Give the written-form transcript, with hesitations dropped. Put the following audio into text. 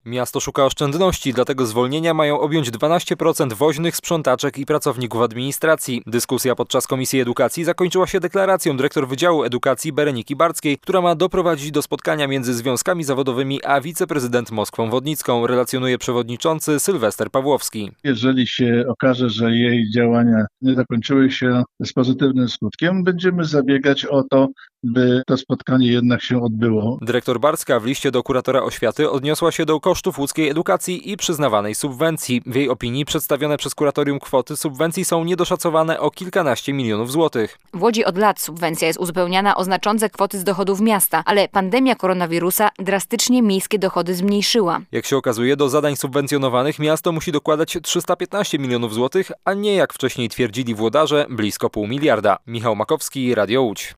Miasto szuka oszczędności, dlatego zwolnienia mają objąć 12% woźnych, sprzątaczek i pracowników administracji. Dyskusja podczas Komisji Edukacji zakończyła się deklaracją dyrektor Wydziału Edukacji Bereniki Bardzkiej, która ma doprowadzić do spotkania między związkami zawodowymi a wiceprezydent Moskwą Wodnicką, relacjonuje przewodniczący Sylwester Pawłowski. Jeżeli się okaże, że jej działania nie zakończyły się z pozytywnym skutkiem, będziemy zabiegać o to, by to spotkanie jednak się odbyło. Dyrektor Bardzka w liście do kuratora oświaty odniosła się do kosztów łódzkiej edukacji i przyznawanej subwencji. W jej opinii przedstawione przez kuratorium kwoty subwencji są niedoszacowane o kilkanaście milionów złotych. W Łodzi od lat subwencja jest uzupełniana o znaczące kwoty z dochodów miasta, ale pandemia koronawirusa drastycznie miejskie dochody zmniejszyła. Jak się okazuje, do zadań subwencjonowanych miasto musi dokładać 315 milionów złotych, a nie jak wcześniej twierdzili włodarze blisko 0,5 miliarda. Michał Makowski, Radio Łódź.